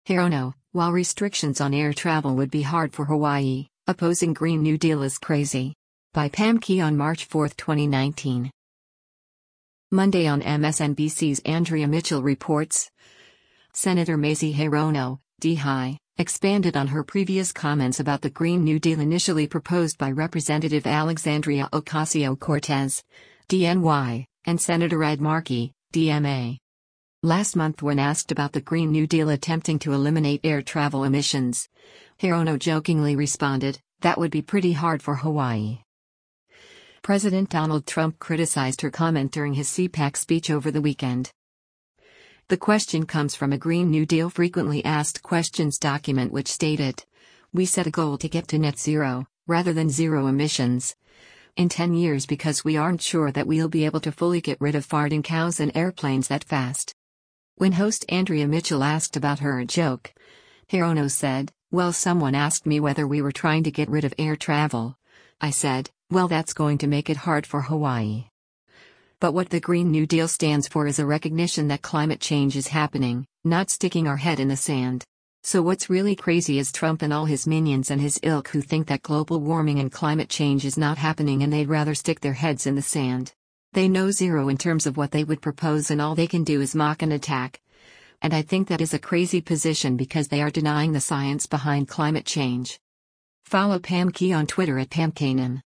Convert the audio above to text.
Hirono, while restrictions on air travel would be hard for Hawaii, opposing Green New Deal is crazy. By Pam Key on March 4, 2019. Monday on MSNBC's Andrea Mitchell reports. Senator Mazie Hirono, D-High, expanded on her previous comments about the Green New Deal initially proposed by Representative Alexandria Ocasio-Cortez, DNY, and Senator Ed Markey, DMA. Last month when asked about the Green New Deal attempting to eliminate air travel emissions, Hirono jokingly responded, "That would be pretty hard for Hawaii." President Donald Trump criticized her comment during his CPAC speech over the weekend. The question comes from a Green New Deal frequently asked questions document which stated, "We set a goal to get to net zero, rather than zero emissions, in 10 years because we aren't sure that we'll be able to fully get rid of farting cows and airplanes that fast." When host Andrea Mitchell asked about her joke, Hirono said, "Well, someone asked me whether we were trying to get rid of air travel. I said, well, that's going to make it hard for Hawaii." But what the Green New Deal stands for is a recognition that climate change is happening, not sticking our head in the sand. So what's really crazy is Trump and all his minions and his ilk who think that global warming and climate change is not happening and they'd rather stick their heads in the sand. They know zero in terms of what they would propose and all they can do is mock and attack. And I think that is a crazy position because they are denying the science behind climate change. Follow Pam Key on Twitter at PamKanan.